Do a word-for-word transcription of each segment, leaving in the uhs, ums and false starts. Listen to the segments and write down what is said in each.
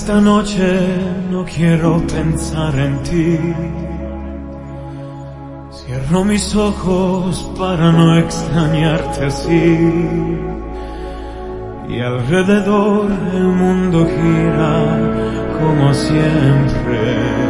Esta noche no quiero pensar en ti. Cierro mis ojos para no extrañarte así. Y alrededor el mundo gira como siempre.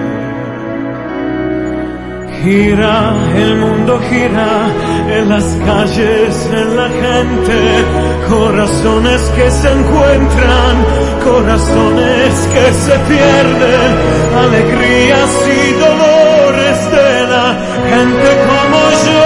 Gira, el mundo gira en las calles, en la gente. Corazones que se encuentran, corazones que se pierden. Alegrías y dolores de la gente como yo.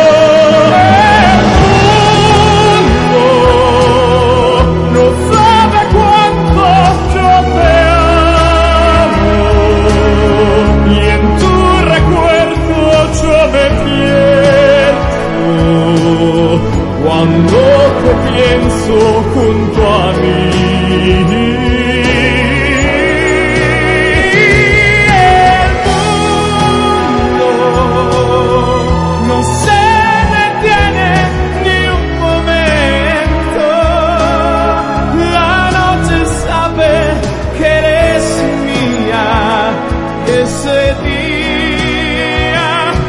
Cuando te pienso junto a mí, el mundo no se detiene ni un momento. La noche sabe que eres mía, ese día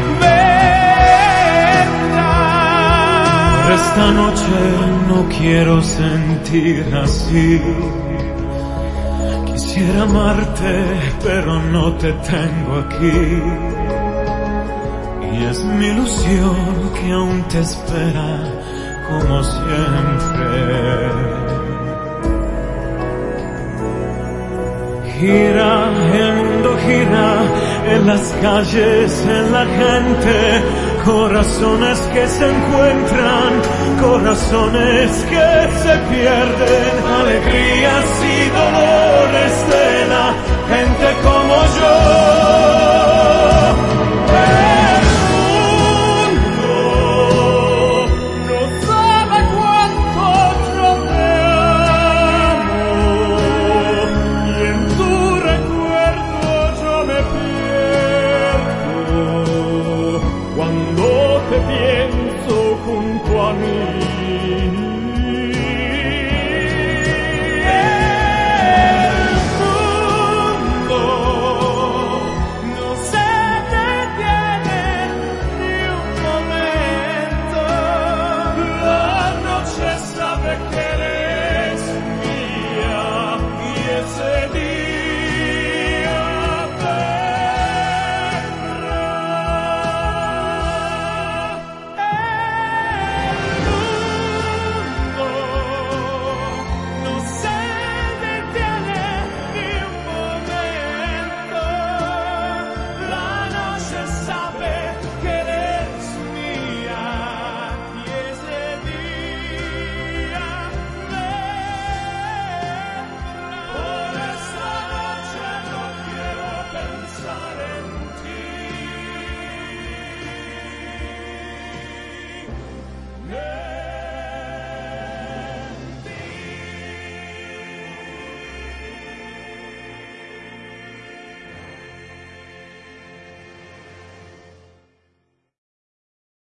vendrá. Esta noche no quiero sentir así. Quisiera amarte, pero no te tengo aquí. Y es mi ilusión que aún te espera como siempre. Gira, el mundo gira en las calles, en la gente. Corazones que se encuentran, corazones que se pierden, alegrías y dolores de la gente como yo.